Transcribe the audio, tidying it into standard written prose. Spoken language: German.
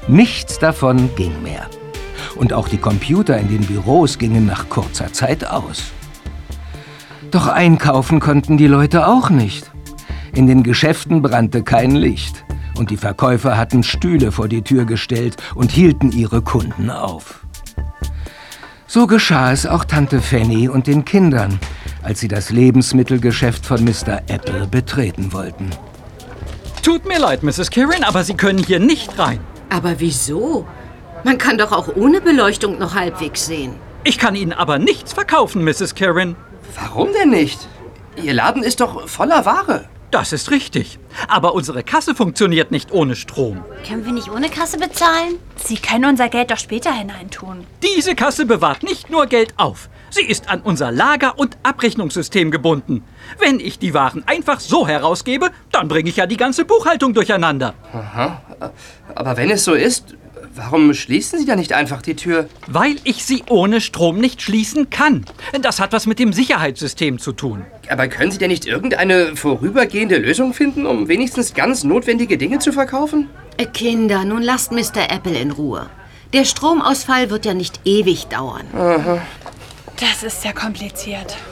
Nichts davon ging mehr. Und auch die Computer in den Büros gingen nach kurzer Zeit aus. Doch einkaufen konnten die Leute auch nicht. In den Geschäften brannte kein Licht. Und die Verkäufer hatten Stühle vor die Tür gestellt und hielten ihre Kunden auf. So geschah es auch Tante Fanny und den Kindern, als sie das Lebensmittelgeschäft von Mr. Apple betreten wollten. Tut mir leid, Mrs. Kirin, aber Sie können hier nicht rein. Aber wieso? Man kann doch auch ohne Beleuchtung noch halbwegs sehen. Ich kann Ihnen aber nichts verkaufen, Mrs. Kirin. Warum denn nicht? Ihr Laden ist doch voller Ware. Das ist richtig. Aber unsere Kasse funktioniert nicht ohne Strom. Können wir nicht ohne Kasse bezahlen? Sie können unser Geld doch später hineintun. Diese Kasse bewahrt nicht nur Geld auf. Sie ist an unser Lager- und Abrechnungssystem gebunden. Wenn ich die Waren einfach so herausgebe, dann bringe ich ja die ganze Buchhaltung durcheinander. Aha. Aber wenn es so ist, warum schließen Sie da nicht einfach die Tür? Weil ich sie ohne Strom nicht schließen kann. Das hat was mit dem Sicherheitssystem zu tun. Aber können Sie denn nicht irgendeine vorübergehende Lösung finden, um wenigstens ganz notwendige Dinge zu verkaufen? Kinder, nun lasst Mr. Apple in Ruhe. Der Stromausfall wird ja nicht ewig dauern. Das ist ja kompliziert.